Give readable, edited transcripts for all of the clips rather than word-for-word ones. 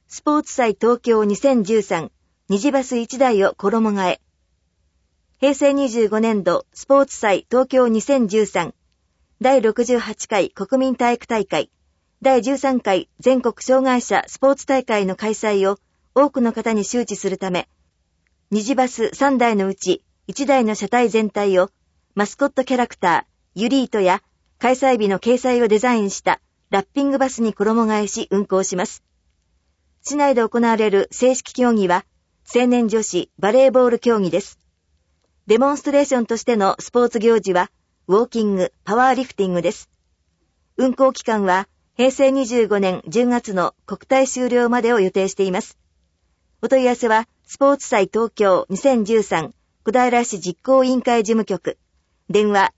スポーツ祭東京2013虹バス1台を衣替え。平成25年度スポーツ祭東京2013第68回国民体育大会第13回全国障害者スポーツ大会の開催を多くの方に周知するため、虹バス3台のうち1台の車体全体をマスコットキャラクターユリートや開催日の掲載をデザインしたラッピングバスに衣替えし運行します。市内で行われる正式競技は青年女子バレーボール競技です。デモンストレーションとしてのスポーツ行事はウォーキング、パワーリフティングです。運行期間は平成25年10月の国体終了までを予定しています。お問い合わせはスポーツ祭東京2013小平市実行委員会事務局電話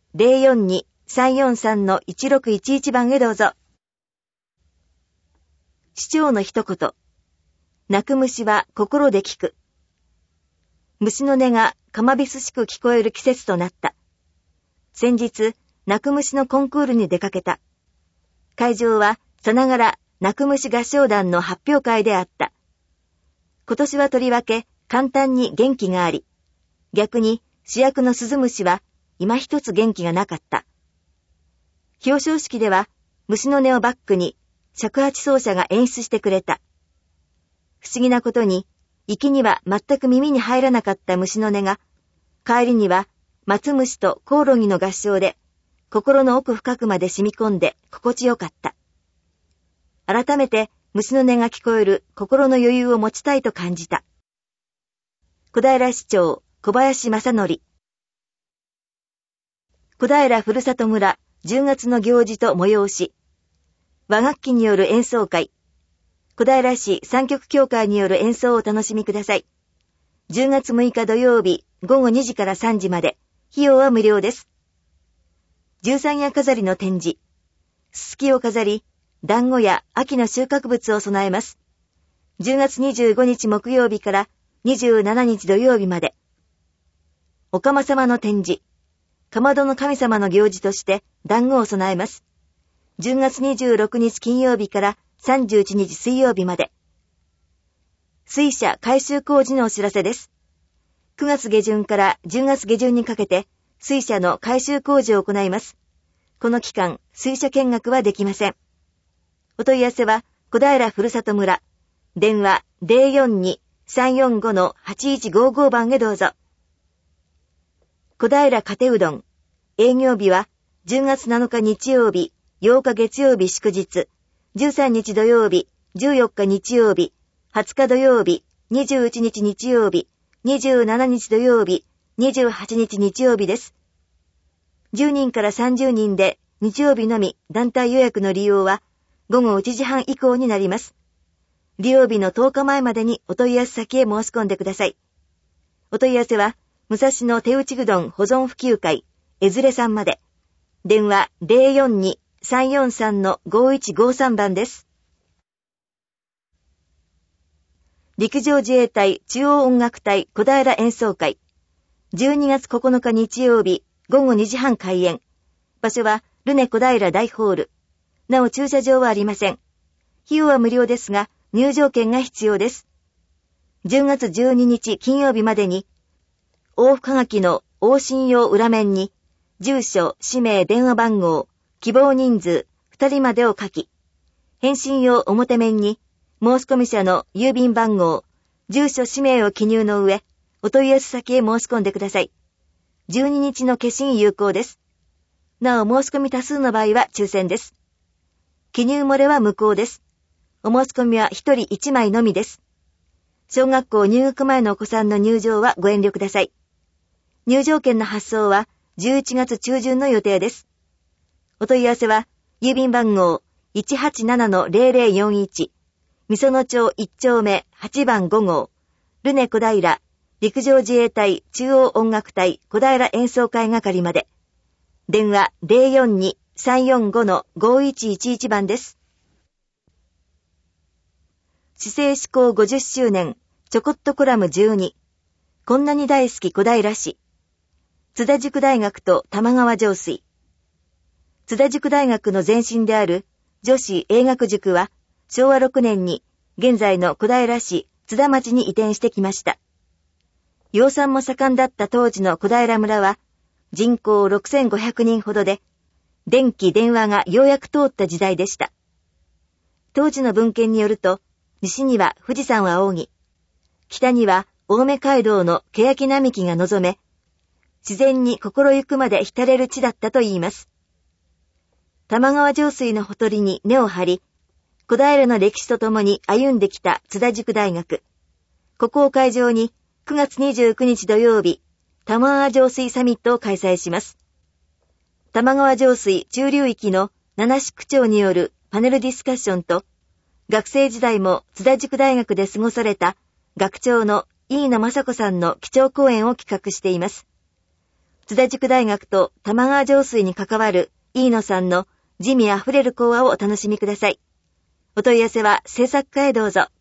042-343-1611 番へどうぞ。市長の一言。鳴く虫は心で聞く。虫の音がかまびすしく聞こえる季節となった。先日、鳴く虫のコンクールに出かけた。会場はさながら鳴く虫合唱団の発表会であった。今年はとりわけ簡単に元気があり、逆に主役のスズムシは今一つ元気がなかった。表彰式では虫の音をバックに尺八奏者が演出してくれた。不思議なことに、行きには全く耳に入らなかった虫の音が、帰りには松虫とコオロギの合唱で、心の奥深くまで染み込んで心地よかった。改めて虫の音が聞こえる心の余裕を持ちたいと感じた。小平市長小林正則。小平ふるさと村10月の行事と催し。和楽器による演奏会。小平市三曲協会による演奏をお楽しみください。10月6日土曜日午後2時から3時まで。費用は無料です。十三夜飾りの展示。すすきを飾り、団子や秋の収穫物を備えます。10月25日木曜日から27日土曜日まで。おかま様の展示。かまどの神様の行事として団子を備えます。10月26日金曜日から31日水曜日まで。水車改修工事のお知らせです。9月下旬から10月下旬にかけて水車の改修工事を行います。この期間、水車見学はできません。お問い合わせは小平ふるさと村。電話 042-345-8155 番へどうぞ。小平かてうどん。営業日は10月7日日曜日、8日月曜日祝日、13日土曜日、14日日曜日、20日土曜日、21日日曜日、27日土曜日、28日日曜日です。10人から30人で日曜日のみ団体予約の利用は午後1時半以降になります。利用日の10日前までにお問い合わせ先へ申し込んでください。お問い合わせは武蔵野手打ちうどん保存普及会えずれさんまで。電話 042-343-5153 番です。陸上自衛隊中央音楽隊小平演奏会。12月9日日曜日午後2時半開演。場所はルネ小平大ホール。なお駐車場はありません。費用は無料ですが入場券が必要です。10月12日金曜日までに往復はがきの往診用裏面に住所、氏名、電話番号、希望人数2人までを書き、返信用表面に申込者の郵便番号、住所氏名を記入の上、お問い合わせ先へ申し込んでください。12日の消印有効です。なお申し込み多数の場合は抽選です。記入漏れは無効です。お申し込みは1人1枚のみです。小学校入学前のお子さんの入場はご遠慮ください。入場券の発送は11月中旬の予定です。お問い合わせは郵便番号 187-0041 みその町1丁目8番5号ルネ小平陸上自衛隊中央音楽隊小平演奏会係まで。電話 042-345-5111 番です。市政施行50周年ちょこっとコラム12。こんなに大好き小平市。津田塾大学と玉川上水。津田塾大学の前身である女子英学塾は昭和6年に現在の小平市津田町に移転してきました。養蚕も盛んだった当時の小平村は人口6500人ほどで、電気・電話がようやく通った時代でした。当時の文献によると、西には富士山を仰ぎ、北には青梅街道の欅並木が望め、自然に心ゆくまで浸れる地だったといいます。玉川上水のほとりに根を張り、小平の歴史とともに歩んできた津田塾大学。ここを会場に9月29日土曜日、玉川上水サミットを開催します。玉川上水中流域の7市区長によるパネルディスカッションと、学生時代も津田塾大学で過ごされた学長の飯野雅子さんの基調講演を企画しています。津田塾大学と玉川上水に関わる飯野さんの滋味あふれる講話をお楽しみください。お問い合わせは制作課へどうぞ。